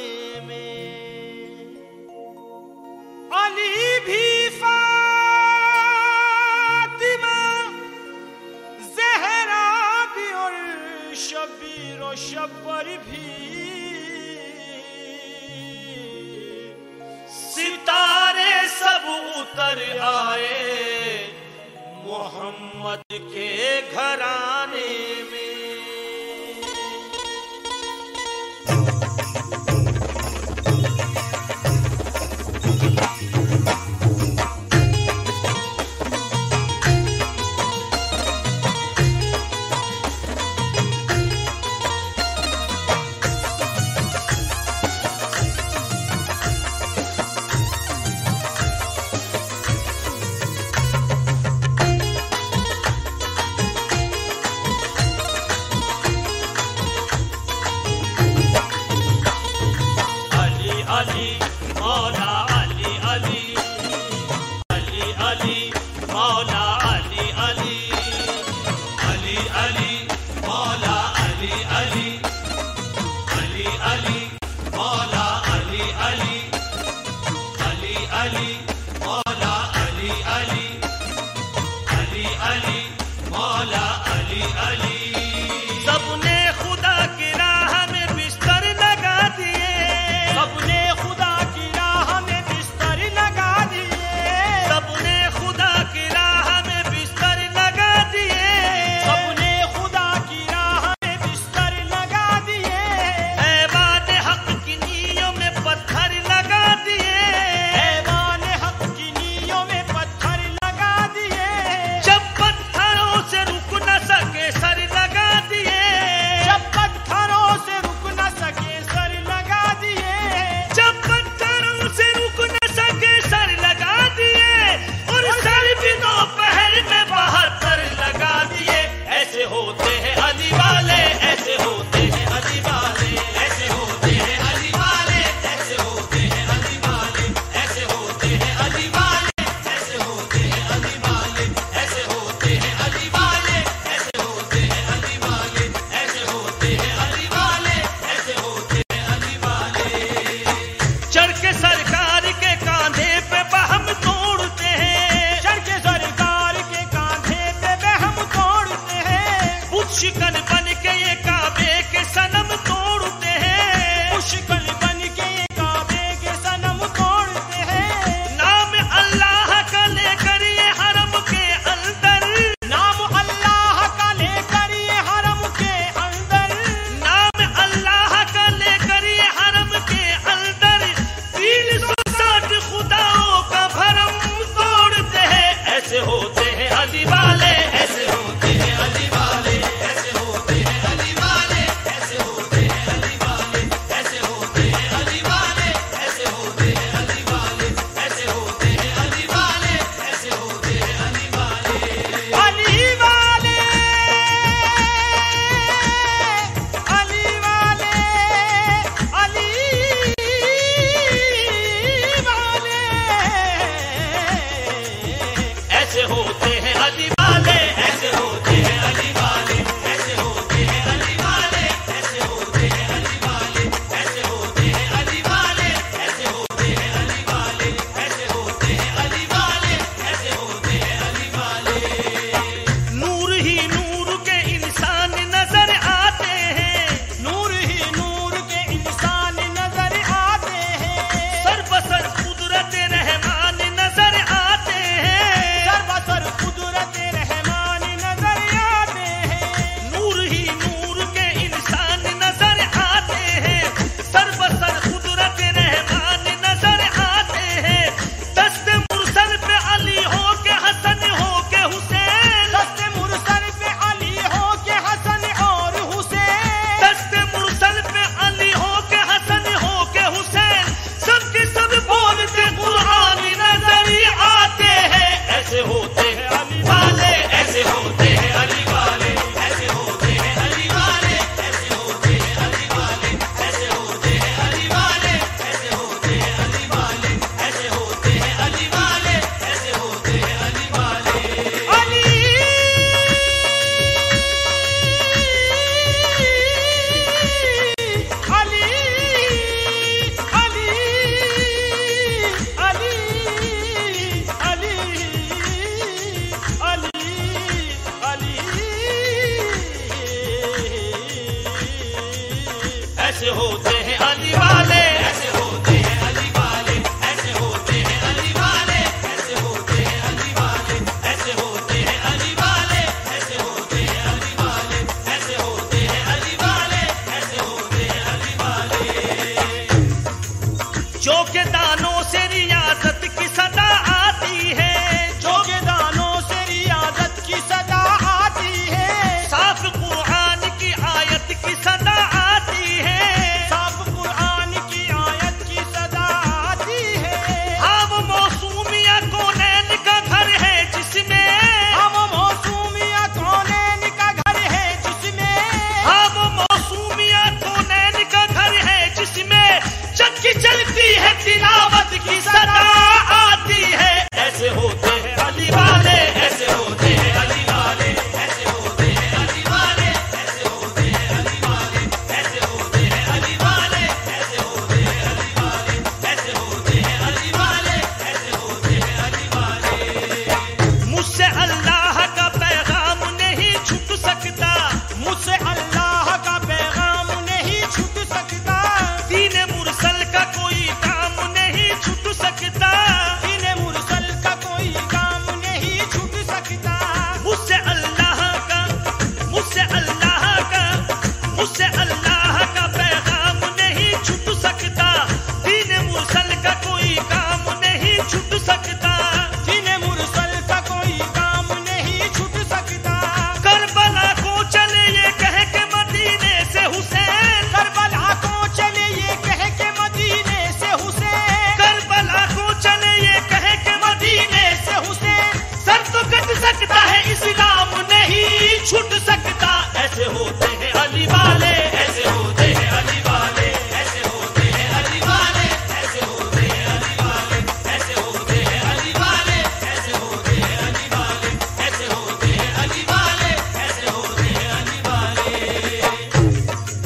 में। अली भी फातिमा ज़हरा भी और शबीर और शब्बर भी सितारे सब उतर आए मोहम्मद के घराने में। जो के दानों से रियाजत की सदा आती है, जो के दानों से रियाजत की सदा आती है, साफ कुरान की आयत की सदा आती है, साफ कुरान की आयत की सदा आती है। हाँ वो मौसूमिया कौनैन का घर है जिसमें, हाँ वो मौसूमिया कौनैन का घर है जिसमें, हाँ वो मौसूमिया कौनैन का घर है जिसमें चक्की चलती है तिलावत की सदा आती है। ऐसे होते हैं अली वाले, ऐसे होते हैं अली वाले, ऐसे होते हैं अली वाले, ऐसे होते हैं अली वाले, ऐसे होते हैं अली वाले, ऐसे होते हैं अली वाले, ऐसे होते हैं अली वाले, ऐसे होते हैं अली वाले। मुझसे अल्लाह का पैगाम नहीं छूट सकता, मुझसे अल्लाह का पैगाम नहीं छूट सकता, दीन मुरसल का कोई काम नहीं छूट सकता, दीन मुरसल का कोई काम नहीं छूट सकता। मुझसे अल्लाह का, मुझसे अल्लाह का, मुझसे अल्लाह का पैगाम नहीं छूट सकता, दीन मुरसल का कोई काम नहीं छूट सकता, दीन मुरसल का कोई काम नहीं छूट सकता। करबला को चले ये कह के मदीने से हुसैन, करबला को चले ये कह के मदीने से हुसैन, करबला को चले ये कह के मदीने से हुसैन, सर तो कट सकता है इस्लाम नहीं छूट सकता। ऐसे होते हैं अली वाले, ऐसे होते हैं अली वाले, ऐसे होते हैं अली वाले, ऐसे होते हैं अली वाले, ऐसे होते हैं अली वाले, ऐसे होते हैं अली वाले, ऐसे होते हैं अली वाले, ऐसे होते हैं अली वाले।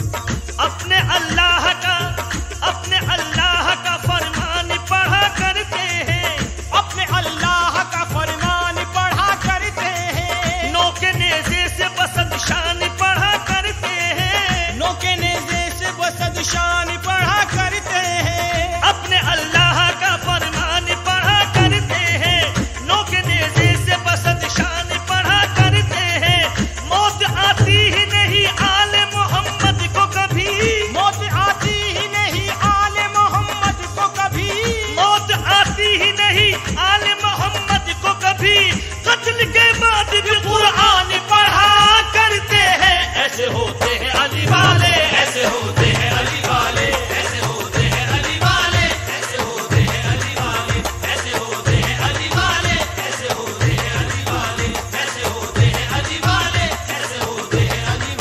अपने अल्लाह का, अपने अल्लाह का फरमान पढ़ा करते हैं, अपने अल्लाह का फरमान पढ़ा करते हैं, नौ के नेज़े से बसद शान पढ़ा करते हैं, नौ के नेज़े से बसद शान पढ़ा करते हैं, अपने अल्लाह का फरमान पढ़ा करते हैं, नौ के नेज़े से बसद शान पढ़ा करते हैं। मौत आती ही नहीं आले मोहम्मद को कभी, मौत आती ही नहीं आले मोहम्मद को कभी, मौत आती ही नहीं आले मोहम्मद को कभी, कत्ल के बाद भी कुरान पढ़ा करते हैं। ऐसे होते हैं अली वाले, ऐसे होते हैं अली वाले, ऐसे होते हैं अली वाले, ऐसे होते हैं अली वाले, ऐसे होते हैं अली वाले, ऐसे होते हैं अली वाले, ऐसे होते हैं अली वाले, ऐसे होते हैं अली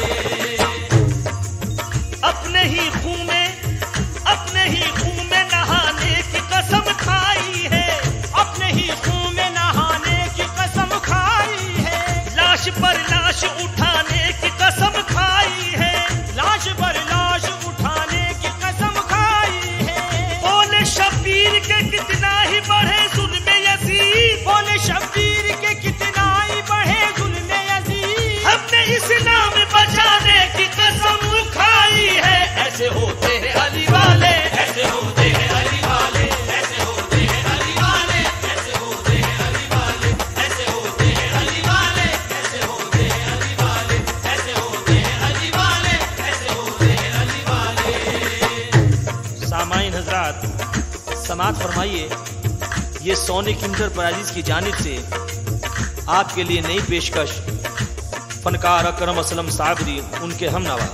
वाले। अपने ही खून में, अपने ही खून में नहाने की कसम खाई है, अपने ही खून में नहाने की कसम खाई है, लाश पर लाश उठाने की कसम खाई है, लाश पर लाश उठाने की कसम खाई है। बोले शब्बीर के कितना ही बढ़े जुल्म यजीद, बोले शब्बीर के कितना ही बढ़े जुल्म यजीद, हमने इस्लाम बचाने की कसम खाई है। ऐसे होते हैं अली वाले, ऐसे होते हैं अली वाले, ऐसे होते हैं अली वाले, ऐसे होते हैं अली वाले, ऐसे होते हैं अली वाले, ऐसे होते हैं अली वाले, ऐसे होते हैं अली वाले, ऐसे होते हैं अली वाले। सामाईन हजरात, समाअत फरमाइए, ये सोनिक इंटरप्राइजेज की जानिब से आपके लिए नई पेशकश फनकार अकरम असलम साबरी, उनके हमनवा।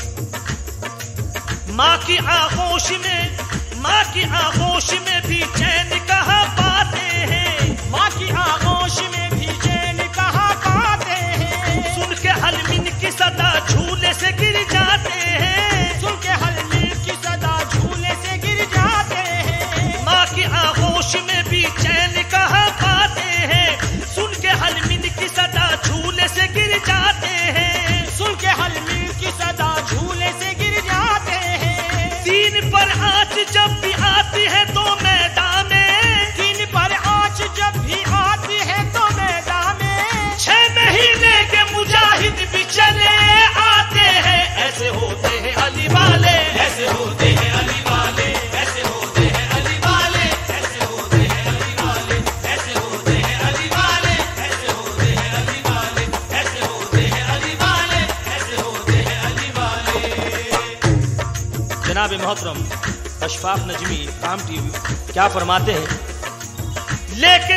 माँ की आगोश में, माँ की आगोश में भी चैन कहाँ पाते हैं, माँ की आगोश में भी चैन कहाँ पाते हैं, सुन के हलमिन की सदा झूले से गिर जाते हैं, सुन के हलमिन की सदा झूले से गिर जाते हैं। माँ की आगोश में भी चैन कहाँ पाते हैं, सुन के हलमिन की सदा झूले से गिर जाते हैं, सुन के हलमिन की सदा झूले से गिर जाते हैं। दीन पर आँच जब भी आती है तो मैदान में, दीन पर आँच जब भी आती है तो मैदान में, 6 महीने के मुजाहिद भी चले आते हैं। ऐसे होते हैं अली वाले, ऐसे होते हैं अली वाले, ऐसे होते हैं अली वाले, ऐसे होते हैं अली वाले, ऐसे होते हैं अली वाले, ऐसे होते हैं अली वाले, ऐसे होते हैं अली वाले, ऐसे होते हैं अली वाले। जनाब मोहतरम अशफाक नजमी काम टीवी क्या फरमाते हैं, लेके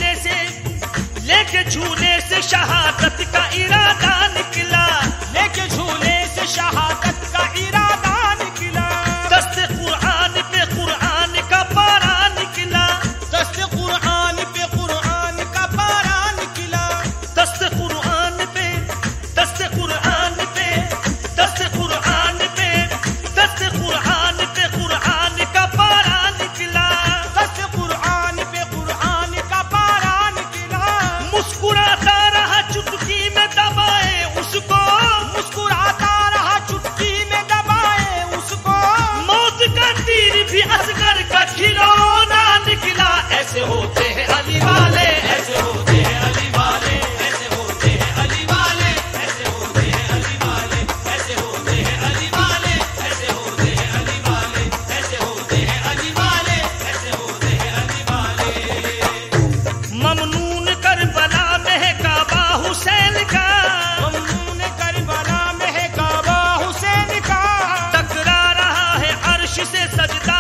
झूले से शहादत का इरादा निकला, लेके झूले से शहादत का इरादा निकला, दस्ते कुरान पे कुरान का पारा निकला, दस्ते कुरान पे कुरान का पारा निकला, दस्ते कुरान पे दस्ते कुरान पे दस्ते कुरान पे दस्ते कुरान पे कुरान का पारा निकला, दस्ते कुरान पे कुरान का पारा निकला, मुस्कुराता रहा चुटकी में दबाए उसको, मुस्कुराता रहा चुटकी में दबाए उसको, मौत का तीर भी असगर का खिलौना निकला। ऐसे होते हैं अली वाले, ऐसे होते हैं अली वाले, ऐसे होते हैं अली वाले, ऐसे होते हैं अली वाले, ऐसे होते हैं अली वाले, ऐसे होते हैं अली वाले, ऐसे होते हैं अली वाले, ऐसे होते हैं अली वाले। ममनून करबला में है काबा हुसैन का, ममनून करबला में है काबा हुसैन का, टकरा रहा है अर्श से सजदा